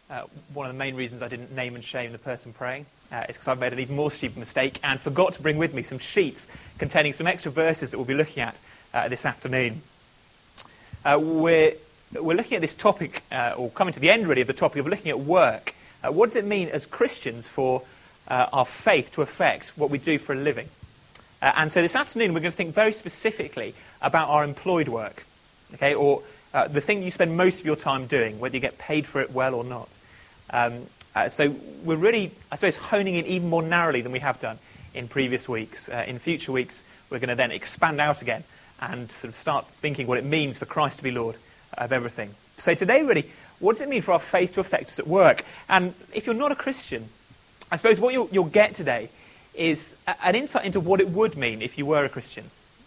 one of the main reasons I didn't name and shame the person praying is because I've made an even more stupid mistake and forgot to bring with me some sheets containing some extra verses that we'll be looking at this afternoon. We're looking at this topic, or coming to the end really of the topic of looking at work. What does it mean as Christians for our faith to affect what we do for a living? And so this afternoon we're going to think very specifically about our employed work, okay, or the thing you spend most of your time doing, whether you get paid for it well or not. So we're really, I suppose, honing in even more narrowly than we have done in previous weeks. In future weeks, we're going to then expand out again and sort of start thinking what it means for Christ to be Lord of everything. So today, really, what does it mean for our faith to affect us at work? And if you're not a Christian, I suppose what you'll get today is an insight into what it would mean if you were a Christian.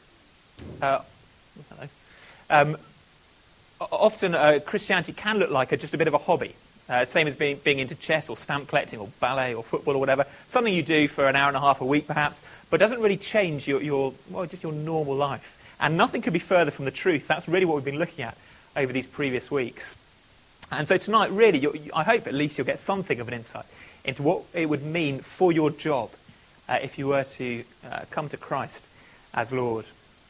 Often Christianity can look like just a bit of a hobby. Same as being into chess or stamp collecting or ballet or football or whatever. Something you do for an hour and a half a week perhaps, but doesn't really change your normal life. And nothing could be further from the truth. That's really what we've been looking at over these previous weeks. And so tonight, really, I hope at least you'll get something of an insight into what it would mean for your job if you were to come to Christ as Lord.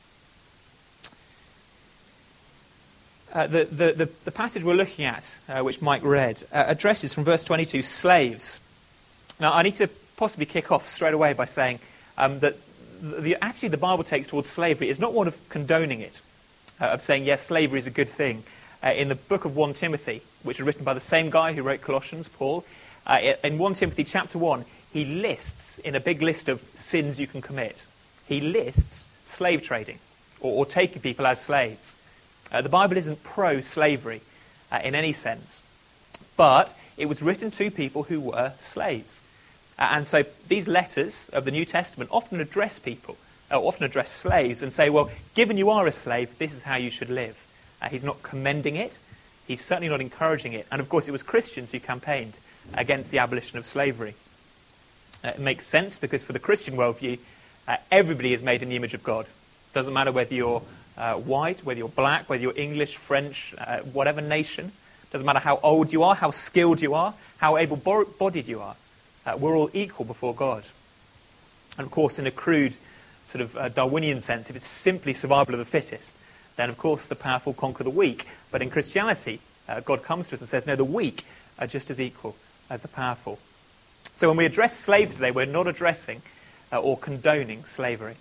The passage we're looking at, which Mike read, addresses from verse 22 slaves. Now, I need to possibly kick off straight away by saying that the attitude the Bible takes towards slavery is not one of condoning it, of saying, yes, slavery is a good thing. In the book of 1 Timothy, which was written by the same guy who wrote Colossians, Paul, in 1 Timothy chapter 1, he lists, in a big list of sins you can commit, he lists slave trading, or taking people as slaves. The Bible isn't pro-slavery in any sense, but it was written to people who were slaves. And so these letters of the New Testament often address people, often address slaves and say, well, given you are a slave, this is how you should live. He's not commending it. He's certainly not encouraging it. And of course, it was Christians who campaigned against the abolition of slavery. It makes sense because for the Christian worldview, everybody is made in the image of God. Doesn't matter whether you're white, whether you're black, whether you're English, French, whatever nation. Doesn't matter how old you are, how skilled you are, how able-bodied you are. We're all equal before God. And of course, in a crude sort of Darwinian sense, if it's simply survival of the fittest, then of course the powerful conquer the weak. But in Christianity, God comes to us and says, no, the weak are just as equal as the powerful. So when we address slaves today, we're not addressing or condoning slavery.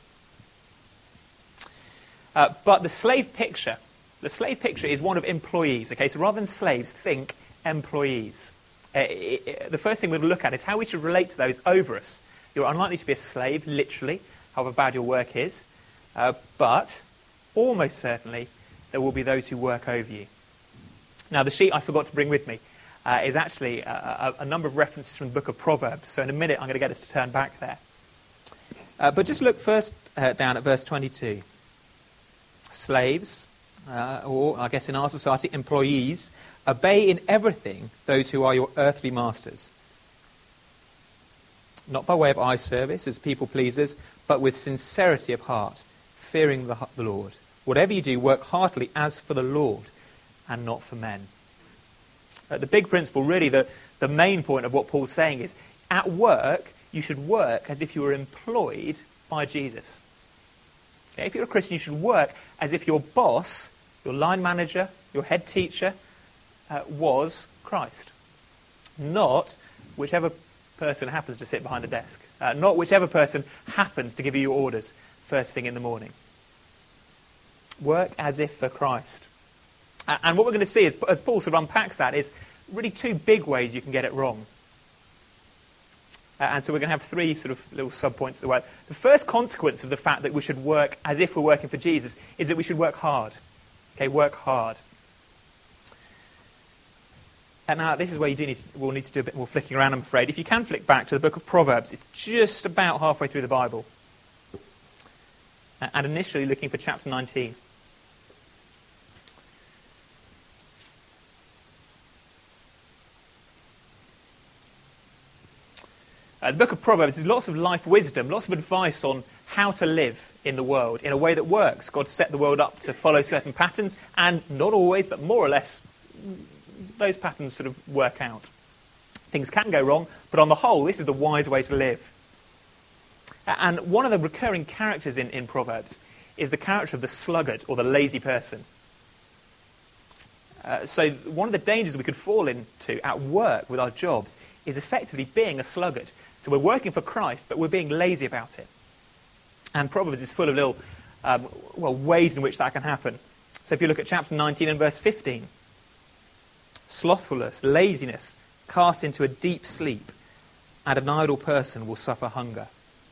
But the slave picture is one of employees. Okay, so rather than slaves, think employees. The first thing we're going to look at is how we should relate to those over us. You're unlikely to be a slave, literally, however bad your work is. But almost certainly there will be those who work over you. Now, the sheet I forgot to bring with me is actually a number of references from the book of Proverbs. So in a minute, I'm going to get us to turn back there. But just look first down at verse 22. Slaves, or I guess in our society, employees, obey in everything those who are your earthly masters. Not by way of eye service as people pleasers, but with sincerity of heart, fearing the Lord. Whatever you do, work heartily as for the Lord and not for men. The big principle, really, the main point of what Paul's saying is, at work, you should work as if you were employed by Jesus. Okay, if you're a Christian, you should work as if your boss, your line manager, your head teacher, was Christ. Not whichever person happens to sit behind the desk. Not whichever person happens to give you your orders first thing in the morning. Work as if for Christ. And what we're going to see, as Paul sort of unpacks that, is really two big ways you can get it wrong. And so we're going to have three sort of little sub-points to the way. The first consequence of the fact that we should work as if we're working for Jesus is that we should work hard. Okay, work hard. And now this is where we'll need to do a bit more flicking around, I'm afraid. If you can flick back to the book of Proverbs, it's just about halfway through the Bible. And initially looking for chapter 19. The book of Proverbs is lots of life wisdom, lots of advice on how to live in the world in a way that works. God set the world up to follow certain patterns, and not always, but more or less, those patterns sort of work out. Things can go wrong, but on the whole, this is the wise way to live. And one of the recurring characters in Proverbs is the character of the sluggard or the lazy person. So one of the dangers we could fall into at work with our jobs is effectively being a sluggard. So we're working for Christ, but we're being lazy about it. And Proverbs is full of little ways in which that can happen. So if you look at chapter 19 and verse 15, slothfulness, laziness, cast into a deep sleep, and an idle person will suffer hunger.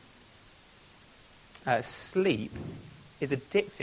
Sleep is addictive.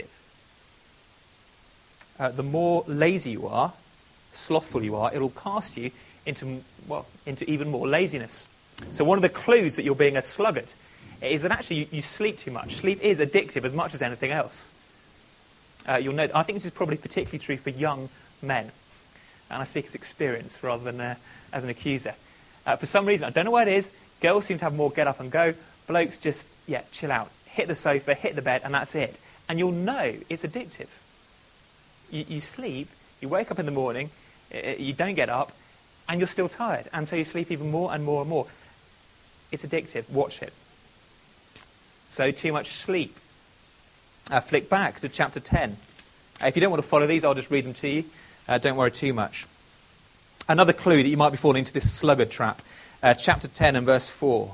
The more lazy you are, slothful you are, it'll cast you into even more laziness. So one of the clues that you're being a sluggard is that actually you sleep too much. Sleep is addictive as much as anything else. You'll know. I think this is probably particularly true for young men, and I speak as experience rather than as an accuser. For some reason, I don't know what it is, girls seem to have more get up and go. Blokes just, chill out. Hit the sofa, hit the bed, and that's it. And you'll know it's addictive. You sleep, you wake up in the morning, you don't get up, and you're still tired. And so you sleep even more and more and more. It's addictive. Watch it. So too much sleep. Flick back to chapter 10. If you don't want to follow these, I'll just read them to you. Don't worry too much. Another clue that you might be falling into this sluggard trap. Chapter 10 and verse 4.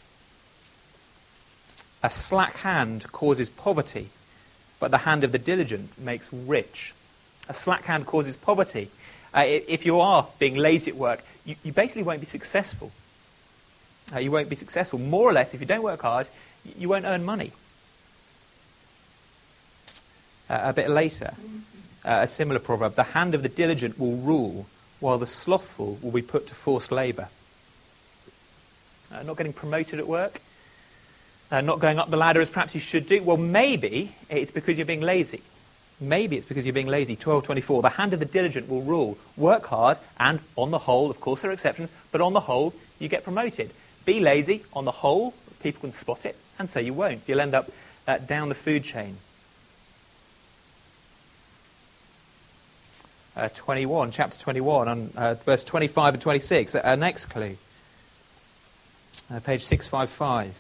A slack hand causes poverty, but the hand of the diligent makes rich. A slack hand causes poverty. If you are being lazy at work, you basically won't be successful. You won't be successful. More or less, if you don't work hard, you won't earn money. A bit later, a similar proverb, the hand of the diligent will rule, while the slothful will be put to forced labour. Not getting promoted at work, not going up the ladder as perhaps you should do. Well, maybe it's because you're being lazy. Maybe it's because you're being lazy. 12:24, the hand of the diligent will rule. Work hard, and on the whole, of course there are exceptions, but on the whole, you get promoted. Be lazy, on the whole, people can spot it, and so you won't. You'll end up down the food chain. 21, chapter 21, on verse 25 and 26, our next clue. Page 655.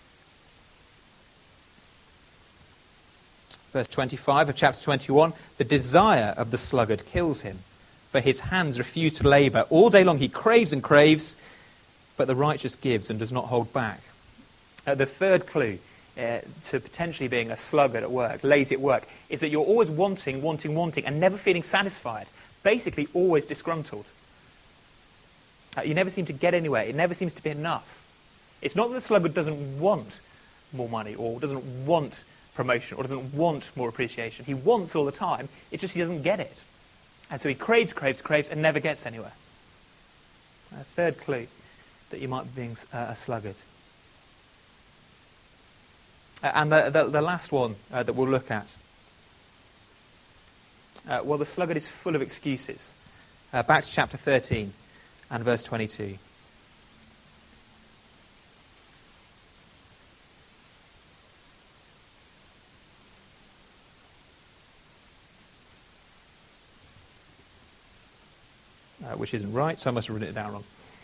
Verse 25 of chapter 21, the desire of the sluggard kills him, for his hands refuse to labour. All day long he craves and craves, but the righteous gives and does not hold back. The third clue to potentially being a sluggard at work, lazy at work, is that you're always wanting, and never feeling satisfied. Basically, always disgruntled. You never seem to get anywhere. It never seems to be enough. It's not that the sluggard doesn't want more money, or doesn't want promotion, or doesn't want more appreciation. He wants all the time. It's just he doesn't get it. And so he craves, and never gets anywhere. A third clue that you might be being a sluggard. And the last one that we'll look at. The sluggard is full of excuses. Back to chapter 13 and verse 22. Which isn't right, so I must have written it down wrong.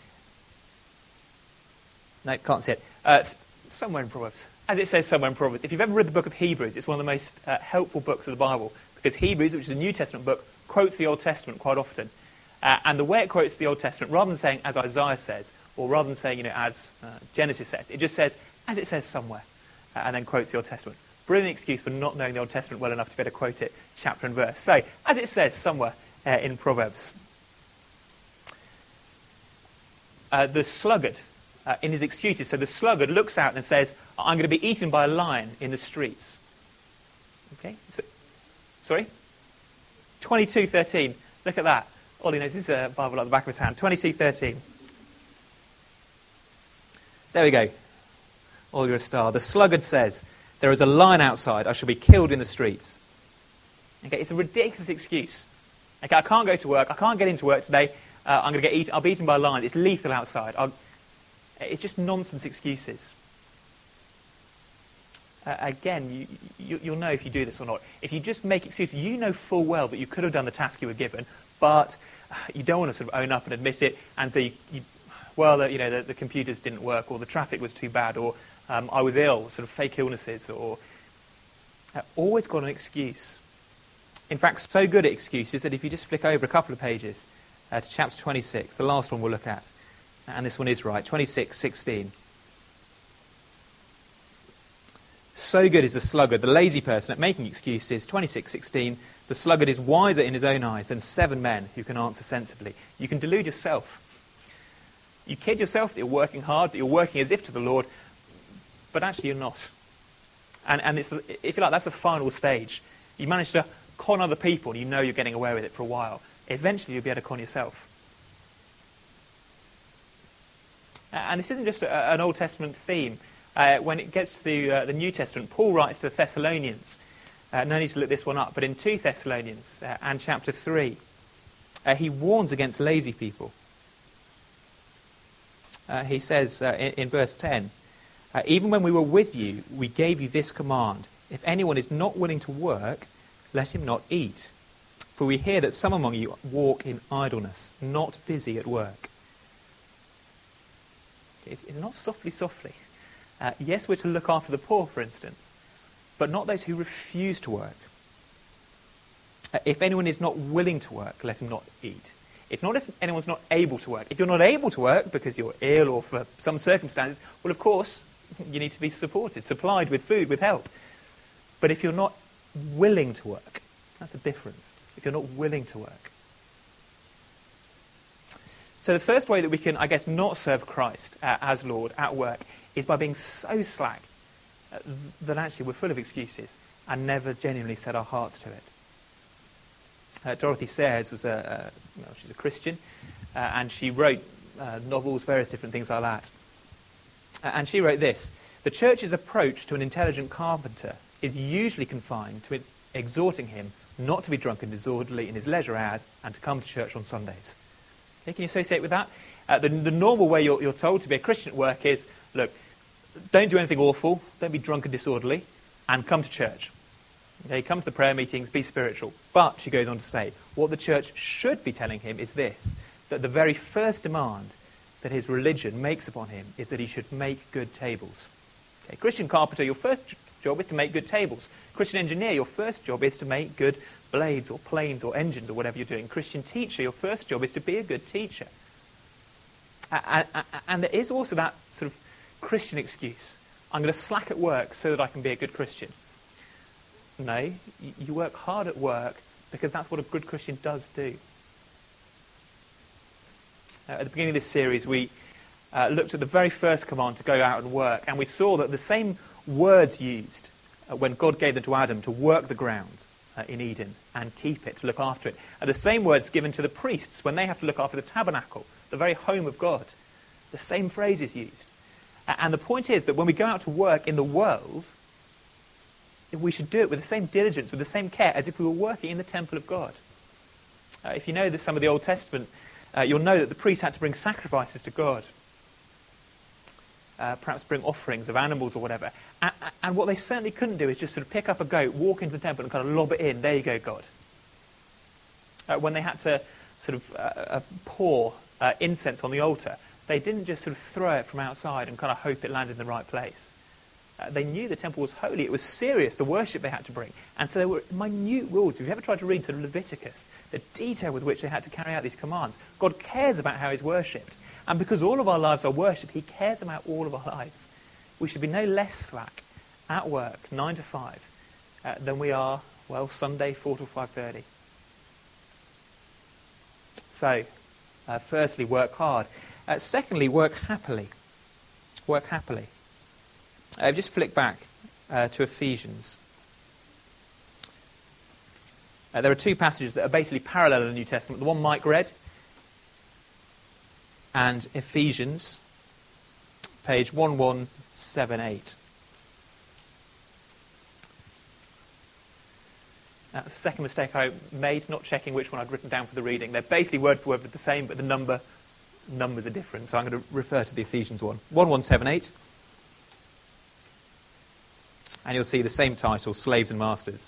No, can't see it. Somewhere in Proverbs. As it says somewhere in Proverbs. If you've ever read the book of Hebrews, it's one of the most helpful books of the Bible, because Hebrews, which is a New Testament book, quotes the Old Testament quite often. And the way it quotes the Old Testament, rather than saying, as Isaiah says, or rather than saying, as Genesis says, it just says, as it says somewhere, and then quotes the Old Testament. Brilliant excuse for not knowing the Old Testament well enough to be able to quote it chapter and verse. So, as it says somewhere in Proverbs, the sluggard, in his excuses, so the sluggard looks out and says, I'm going to be eaten by a lion in the streets. Okay? So, sorry? 22:13. Look at that. Ollie knows this is a Bible at the back of his hand. 22:13. There we go. Ollie, you're a star. The sluggard says, there is a lion outside. I shall be killed in the streets. Okay, it's a ridiculous excuse. Okay, I can't go to work. I can't get into work today. I'm going to get eaten. I'll be eaten by a lion. It's lethal outside. It's just nonsense excuses. Again, you'll know if you do this or not. If you just make excuses, you know full well that you could have done the task you were given, but you don't want to sort of own up and admit it, and so well, the computers didn't work, or the traffic was too bad, or I was ill, sort of fake illnesses, or always got an excuse. In fact, so good at excuses that if you just flick over a couple of pages to chapter 26, the last one we'll look at, and this one is right, 26:16. So good is the sluggard, the lazy person, at making excuses. 26:16, the sluggard is wiser in his own eyes than 7 men who can answer sensibly. You can delude yourself. You kid yourself that you're working hard, that you're working as if to the Lord, but actually you're not. And it's, if you like, that's the final stage. You manage to con other people, and you know you're getting away with it for a while. Eventually you'll be able to con yourself. And this isn't just an Old Testament theme. When it gets to the New Testament, Paul writes to the Thessalonians. No need to look this one up, but in 2 Thessalonians and chapter 3, he warns against lazy people. He says in verse 10, even when we were with you, we gave you this command. If anyone is not willing to work, let him not eat. For we hear that some among you walk in idleness, not busy at work. It's not softly. Yes, we're to look after the poor, for instance, but not those who refuse to work. If anyone is not willing to work, let him not eat. It's not if anyone's not able to work. If you're not able to work because you're ill or for some circumstances, well, of course, you need to be supported, supplied with food, with help. But if you're not willing to work, that's the difference. If you're not willing to work. So the first way that we can, I guess, not serve Christ as Lord at work is by being so slack that actually we're full of excuses and never genuinely set our hearts to it. Dorothy Sayers was she's a Christian, and she wrote novels, various different things like that. And she wrote this: the church's approach to an intelligent carpenter is usually confined to exhorting him not to be drunk and disorderly in his leisure hours and to come to church on Sundays. Okay, can you associate with that? The normal way you're told to be a Christian at work is, look, don't do anything awful, don't be drunk and disorderly, and come to church. Okay, come to the prayer meetings, be spiritual. But, she goes on to say, what the church should be telling him is this, that the very first demand that his religion makes upon him is that he should make good tables. Okay, Christian carpenter, your first job is to make good tables. Christian engineer, your first job is to make good blades or planes or engines or whatever you're doing. Christian teacher, your first job is to be a good teacher. And there is also that sort of Christian excuse. I'm going to slack at work so that I can be a good Christian. No, you work hard at work because that's what a good Christian does do. At the beginning of this series, we looked at the very first command to go out and work, and we saw that the same words used when God gave them to Adam to work the ground in Eden and keep it, to look after it, are the same words given to the priests when they have to look after the tabernacle, the very home of God. The same phrase is used. And the point is that when we go out to work in the world, we should do it with the same diligence, with the same care as if we were working in the temple of God. If you know some of the Old Testament, you'll know that the priests had to bring sacrifices to God. Perhaps bring offerings of animals or whatever. And what they certainly couldn't do is just sort of pick up a goat, walk into the temple and kind of lob it in. There you go, God. When they had to sort of pour incense on the altar, they didn't just sort of throw it from outside and kind of hope it landed in the right place. They knew the temple was holy. It was serious, the worship they had to bring. And so there were minute rules. If you've ever tried to read sort of Leviticus, the detail with which they had to carry out these commands, God cares about how he's worshipped. And because all of our lives are worship, he cares about all of our lives. We should be no less slack at work, 9 to 5, than we are, well, Sunday, 4 to 5:30. So, firstly, work hard. Secondly, work happily. Work happily. Just flick back to Ephesians. There are 2 passages that are basically parallel in the New Testament. The one Mike read, and Ephesians, page 1178. That's the second mistake I made, not checking which one I'd written down for the reading. They're basically word for word the same, but the numbers are different, so I'm going to refer to the Ephesians one. 1178. And you'll see the same title, Slaves and Masters.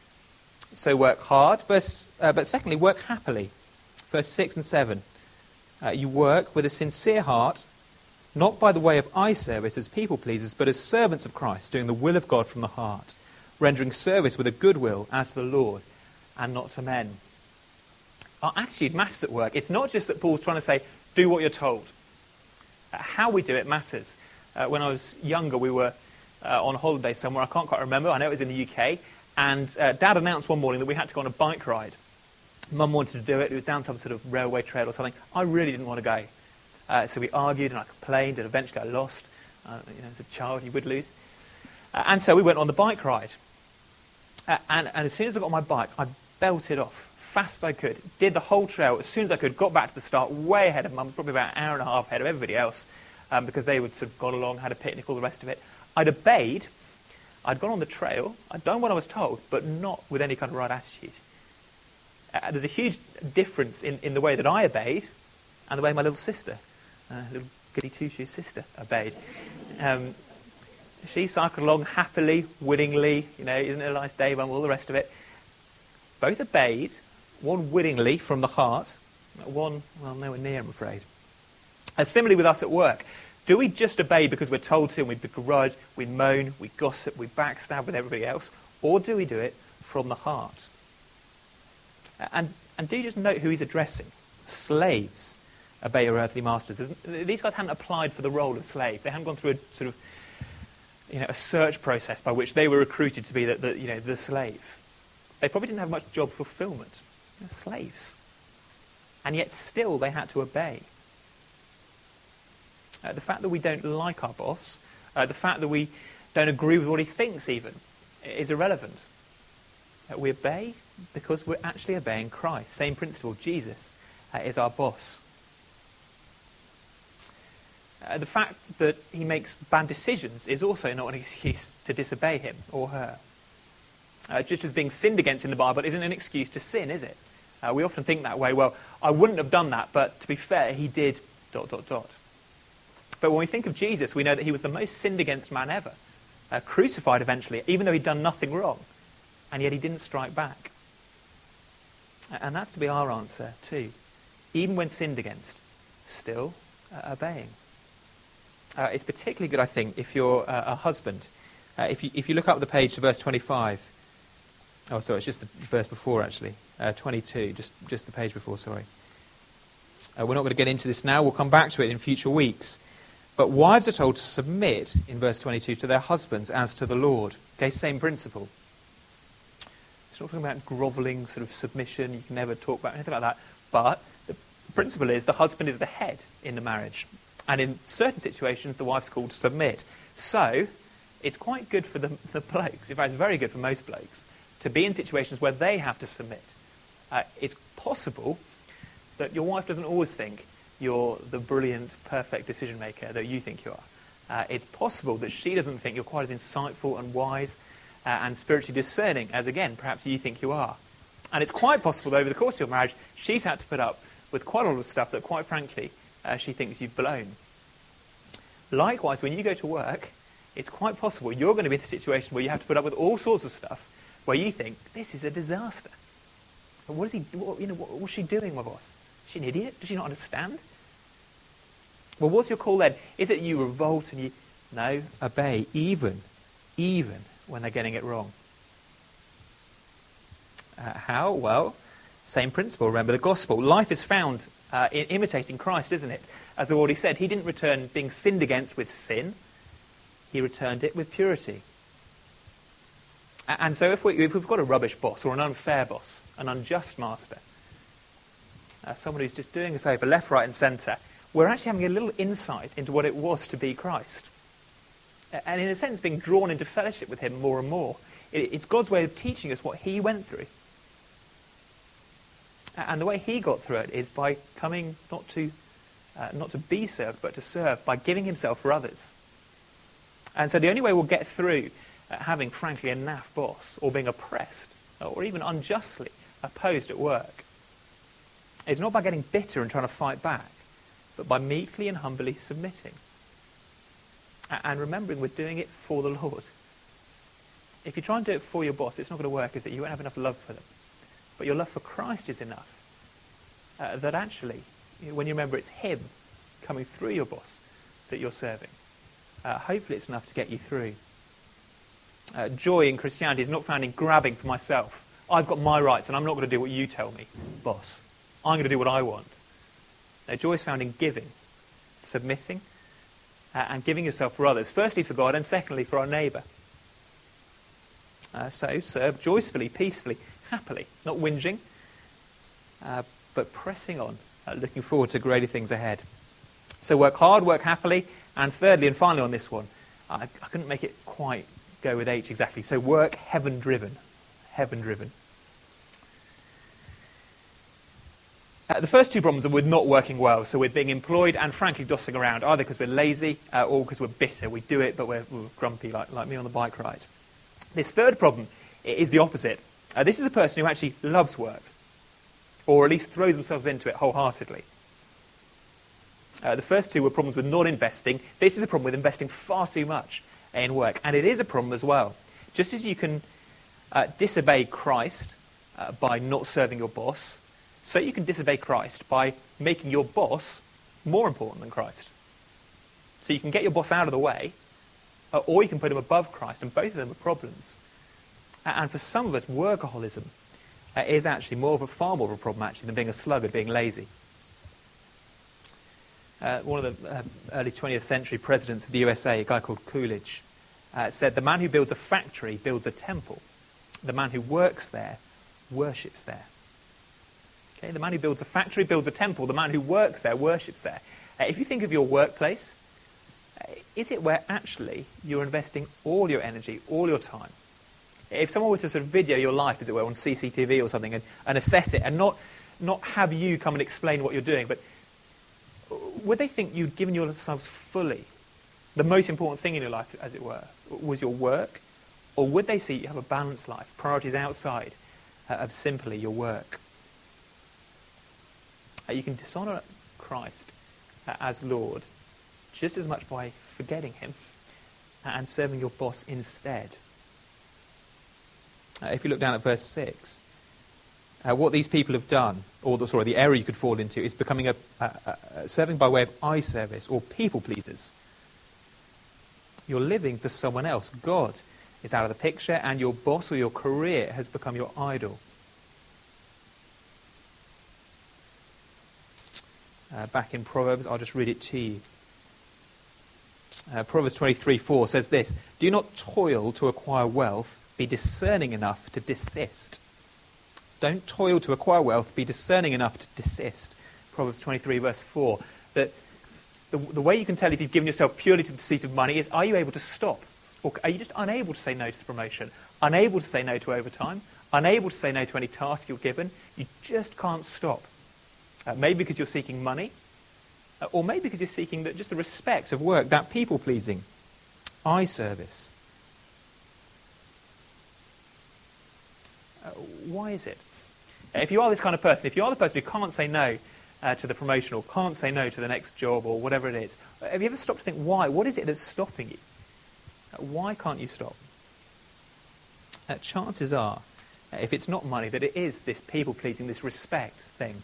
So work hard, but secondly, work happily. Verse 6 and 7. You work with a sincere heart, not by the way of eye service as people pleasers, but as servants of Christ, doing the will of God from the heart, rendering service with a good will as to the Lord and not to men. Our attitude matters at work. It's not just that Paul's trying to say, do what you're told. How we do it matters. When I was younger, we were on holiday somewhere. I can't quite remember. I know it was in the UK. And Dad announced one morning that we had to go on a bike ride. Mum wanted to do it. It was down some sort of railway trail or something. I really didn't want to go. So we argued and I complained and eventually I lost. As a child, you would lose. And so we went on the bike ride. And as soon as I got on my bike, I belted off fast as I could. Did the whole trail as soon as I could. Got back to the start way ahead of Mum, probably about an hour and a half ahead of everybody else. Because they would sort of gone along, had a picnic, all the rest of it. I'd obeyed. I'd gone on the trail. I'd done what I was told, but not with any kind of right attitude. There's a huge difference in the way that I obeyed and the way my little sister, little goody two-shoes sister, obeyed. She cycled along happily, willingly, isn't it a nice day, Mum, all the rest of it. Both obeyed, one willingly from the heart, one, well, nowhere near, I'm afraid. Similarly with us at work, do we just obey because we're told to and we begrudge, we moan, we gossip, we backstab with everybody else, or do we do it from the heart? And do you just note who he's addressing? Slaves obey your earthly masters. These guys hadn't applied for the role of slave. They hadn't gone through a sort of, a search process by which they were recruited to be the slave. They probably didn't have much job fulfillment. Slaves. And yet still they had to obey. The fact that we don't like our boss, the fact that we don't agree with what he thinks even, is irrelevant. We obey because we're actually obeying Christ. Same principle, Jesus is our boss. The fact that he makes bad decisions is also not an excuse to disobey him or her. Just as being sinned against in the Bible isn't an excuse to sin, is it? We often think that way. Well, I wouldn't have done that, but to be fair, he did ... But when we think of Jesus, we know that he was the most sinned against man ever, crucified eventually, even though he'd done nothing wrong, and yet he didn't strike back. And that's to be our answer too. Even when sinned against, still obeying. It's particularly good, I think, if you're a husband. If you look up the page to verse 25. Oh, sorry, it's just the verse before, actually. 22, just the page before, sorry. We're not going to get into this now. We'll come back to it in future weeks. But wives are told to submit, in verse 22, to their husbands as to the Lord. Okay, same principle. It's not talking about grovelling sort of submission. You can never talk about anything like that. But the principle is the husband is the head in the marriage. And in certain situations, the wife's called to submit. So it's quite good for the blokes, in fact, it's very good for most blokes, to be in situations where they have to submit. It's possible that your wife doesn't always think you're the brilliant, perfect decision maker that you think you are. It's possible that she doesn't think you're quite as insightful and wise and spiritually discerning as, again, perhaps you think you are. And it's quite possible that over the course of your marriage, she's had to put up with quite a lot of stuff that, quite frankly, she thinks you've blown. Likewise, when you go to work, it's quite possible you're going to be in a situation where you have to put up with all sorts of stuff where you think, this is a disaster. What's she doing, my boss? Is she an idiot? Does she not understand? Well, what's your call then? Is it you revolt and you... No, obey, even when they're getting it wrong. How? Well, same principle. Remember the gospel. Life is found in imitating Christ, isn't it? As I've already said, he didn't return being sinned against with sin. He returned it with purity. And so if we've got a rubbish boss or an unfair boss, an unjust master, someone who's just doing us over left, right and centre, we're actually having a little insight into what it was to be Christ. And in a sense, being drawn into fellowship with him more and more. It's God's way of teaching us what he went through. And the way he got through it is by coming not to be served, but to serve, by giving himself for others. And so the only way we'll get through having, frankly, a naff boss, or being oppressed, or even unjustly opposed at work, is not by getting bitter and trying to fight back, but by meekly and humbly submitting. And remembering we're doing it for the Lord. If you try and do it for your boss, it's not going to work, is it? You won't have enough love for them. But your love for Christ is enough that actually when you remember it's him coming through your boss that you're serving. Hopefully it's enough to get you through. Joy in Christianity is not found in grabbing for myself. I've got my rights and I'm not going to do what you tell me, boss. I'm going to do what I want. No, joy is found in giving, submitting, and giving yourself for others. Firstly for God and secondly for our neighbour. So serve joyfully, peacefully, happily, not whinging, but pressing on, looking forward to greater things ahead. So work hard, work happily, and thirdly and finally on this one, I couldn't make it quite go with H exactly. So work heaven-driven. Heaven-driven. The first two problems are with not working well, so with being employed and frankly dossing around, either because we're lazy or because we're bitter. We do it, but we're grumpy, like me on the bike ride. This third problem is the opposite. This is the person who actually loves work, or at least throws themselves into it wholeheartedly. The first two were problems with not investing. This is a problem with investing far too much in work, and it is a problem as well. Just as you can disobey Christ by not serving your boss, so you can disobey Christ by making your boss more important than Christ. So you can get your boss out of the way, or you can put him above Christ, and both of them are problems. And for some of us, workaholism is actually far more of a problem actually than being a sluggard, being lazy. One of the early 20th century presidents of the USA, a guy called Coolidge, said, "The man who builds a factory builds a temple. The man who works there worships there." Okay, the man who builds a factory builds a temple. The man who works there worships there. If you think of your workplace, is it where actually you're investing all your energy, all your time? If someone were to sort of video your life, as it were, on CCTV or something, and assess it, and not have you come and explain what you're doing, but would they think you'd given yourselves fully the most important thing in your life, as it were, was your work? Or would they see you have a balanced life, priorities outside of simply your work? You can dishonour Christ as Lord just as much by forgetting him and serving your boss instead. If you look down at verse 6, what these people have done, the error you could fall into, is becoming serving by way of eye service or people pleasers. You're living for someone else. God is out of the picture, and your boss or your career has become your idol. Back in Proverbs, I'll just read it to you. Proverbs 23:4 says this: "Do not toil to acquire wealth, be discerning enough to desist." Don't toil to acquire wealth, be discerning enough to desist. Proverbs 23 verse 4. That the way you can tell if you've given yourself purely to the pursuit of money is, are you able to stop? Or are you just unable to say no to the promotion? Unable to say no to overtime? Unable to say no to any task you're given? You just can't stop. Maybe because you're seeking money, or maybe because you're seeking just the respect of work, that people-pleasing, eye service. Why is it? If you are this kind of person, if you are the person who can't say no to the promotion or can't say no to the next job or whatever it is, have you ever stopped to think why? What is it that's stopping you? Why can't you stop? Chances are, if it's not money, that it is this people-pleasing, this respect thing.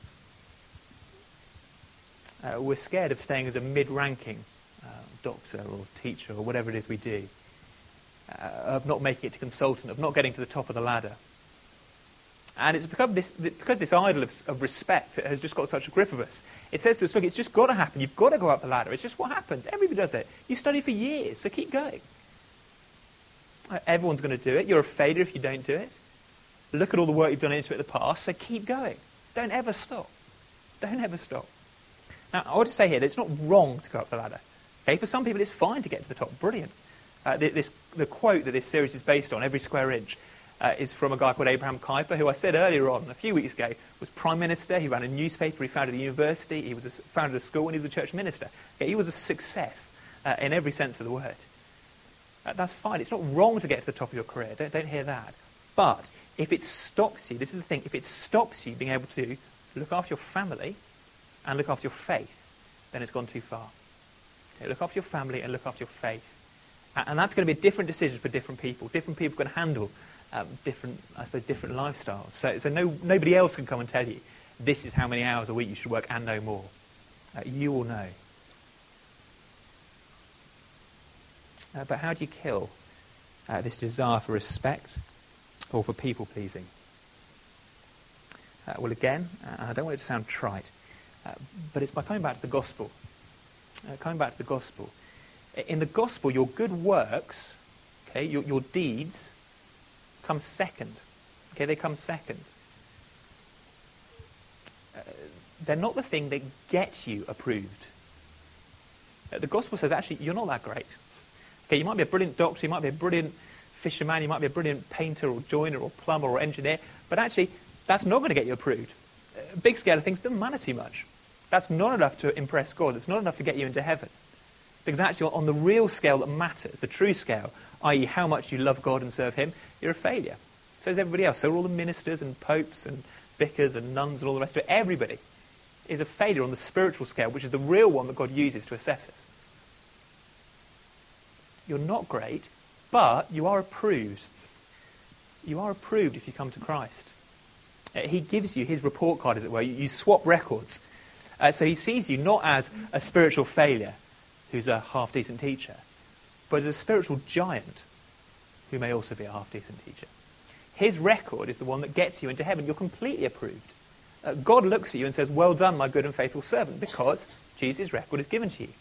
We're scared of staying as a mid-ranking doctor or teacher or whatever it is we do, of not making it to consultant, of not getting to the top of the ladder. And it's because this idol of respect has just got such a grip of us. It says to us, look, it's just got to happen. You've got to go up the ladder. It's just what happens. Everybody does it. You study for years, so keep going. Everyone's going to do it. You're a failure if you don't do it. Look at all the work you've done into it in the past, so keep going. Don't ever stop. Don't ever stop. Now, I want to say here that it's not wrong to go up the ladder. Okay? For some people, it's fine to get to the top. Brilliant. The quote that this series is based on, Every Square Inch, is from a guy called Abraham Kuyper, who I said earlier on, a few weeks ago, was Prime Minister. He ran a newspaper. He founded a university. He founded a school, and he was a church minister. Okay? He was a success in every sense of the word. That's fine. It's not wrong to get to the top of your career. Don't hear that. But if it stops you, this is the thing, if it stops you being able to look after your family and look after your faith, then it's gone too far. Okay, look after your family and look after your faith. And that's going to be a different decision for different people. Different people can handle different lifestyles. So nobody else can come and tell you this is how many hours a week you should work and no more. You will know. But how do you kill this desire for respect or for people-pleasing? Well, again, I don't want it to sound trite, but it's by coming back to the gospel. In the gospel, your good works, okay, your deeds, come second. Okay, they come second. They're not the thing that gets you approved. The gospel says, actually, you're not that great. Okay, you might be a brilliant doctor, you might be a brilliant fisherman, you might be a brilliant painter or joiner or plumber or engineer, but actually, that's not going to get you approved. Big scale of things doesn't matter too much. That's not enough to impress God. It's not enough to get you into heaven. Because actually, on the real scale that matters, the true scale, i.e. how much you love God and serve him, you're a failure. So is everybody else. So are all the ministers and popes and vicars and nuns and all the rest of it. Everybody is a failure on the spiritual scale, which is the real one that God uses to assess us. You're not great, but you are approved. You are approved if you come to Christ. He gives you his report card, as it were. You swap records. So he sees you not as a spiritual failure who's a half-decent teacher, but as a spiritual giant who may also be a half-decent teacher. His record is the one that gets you into heaven. You're completely approved. God looks at you and says, well done, my good and faithful servant, because Jesus' record is given to you.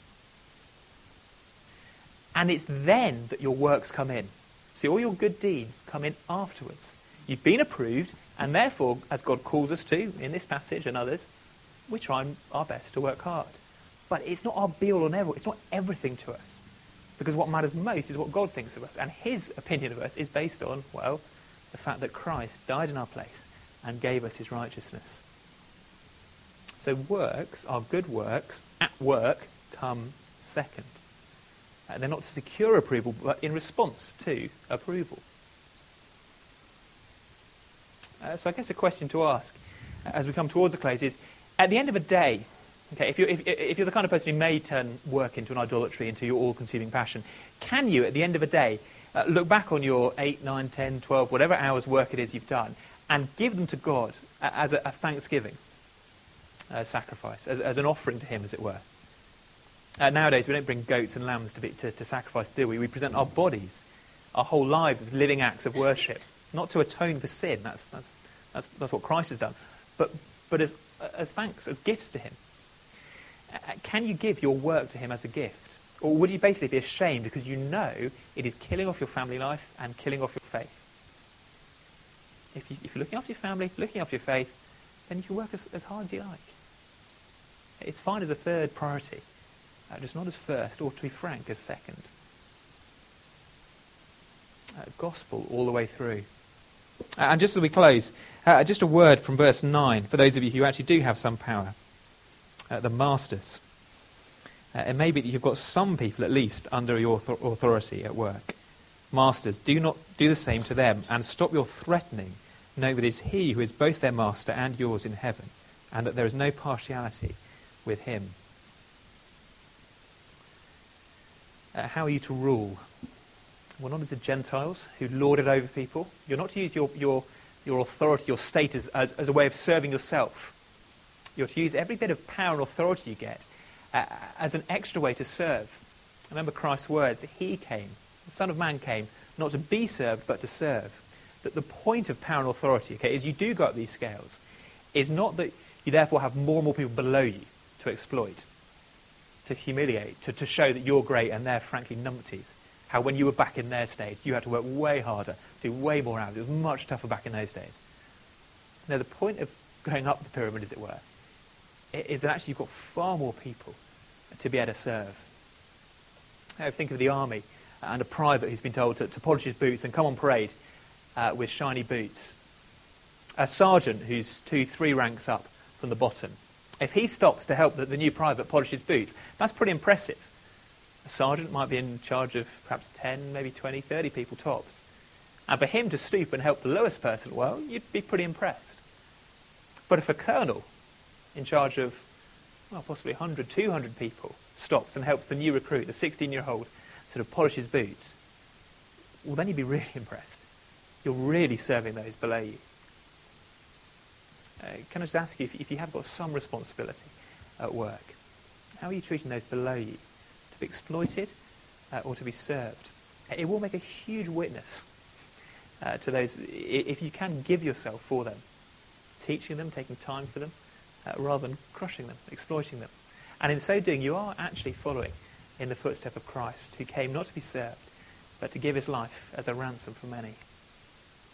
And it's then that your works come in. See, all your good deeds come in afterwards. You've been approved, and therefore, as God calls us to, in this passage and others, we try our best to work hard. But it's not our be-all and end-all. It's not everything to us. Because what matters most is what God thinks of us. And his opinion of us is based on, well, the fact that Christ died in our place and gave us his righteousness. So works, our good works, at work, come second. They're not to secure approval, but in response to approval. So I guess a question to ask as we come towards the close is, at the end of a day, okay, if you're the kind of person who may turn work into an idolatry, into your all-consuming passion, can you, at the end of a day, look back on your 8, 9, 10, 12, whatever hours work it is you've done, and give them to God as a thanksgiving sacrifice, as an offering to him, as it were? Nowadays, we don't bring goats and lambs to sacrifice, do we? We present our bodies, our whole lives, as living acts of worship, not to atone for sin. That's what Christ has done, but as thanks, as gifts to him. Can you give your work to him as a gift? Or would you basically be ashamed because you know it is killing off your family life and killing off your faith? If you're looking after your family, looking after your faith, then you can work as hard as you like. It's fine as a third priority, just not as first, or to be frank, as second. Gospel all the way through. And just as we close, just a word from verse 9, for those of you who actually do have some power. The masters. It may be that you've got some people at least under your authority at work. Masters, do not do the same to them, and stop your threatening. Know that it is he who is both their master and yours in heaven, and that there is no partiality with him. How are you to rule? Well, not as the Gentiles who lord it over people. You're not to use your authority, your status as a way of serving yourself. You're to use every bit of power and authority you get as an extra way to serve. Remember Christ's words, he came, the Son of Man came, not to be served, but to serve. That the point of power and authority, okay, is you do go up these scales, is not that you therefore have more and more people below you to exploit, to humiliate, to show that you're great and they're frankly numpties. How when you were back in their stage, you had to work way harder, do way more hours. It was much tougher back in those days. Now, the point of going up the pyramid, as it were, is that actually you've got far more people to be able to serve. Now, think of the army and a private who's been told to polish his boots and come on parade with shiny boots. A sergeant who's 2-3 ranks up from the bottom. If he stops to help the new private polish his boots, that's pretty impressive. A sergeant might be in charge of perhaps 10, maybe 20, 30 people tops. And for him to stoop and help the lowest person, well, you'd be pretty impressed. But if a colonel in charge of, well, possibly 100, 200 people stops and helps the new recruit, the 16-year-old, sort of polish his boots, well, then you'd be really impressed. You're really serving those below you. can I just ask you, if you have got some responsibility at work, how are you treating those below you? To be exploited or to be served? It will make a huge witness to those, if you can give yourself for them, teaching them, taking time for them, rather than crushing them, exploiting them. And in so doing, you are actually following in the footstep of Christ, who came not to be served, but to give his life as a ransom for many.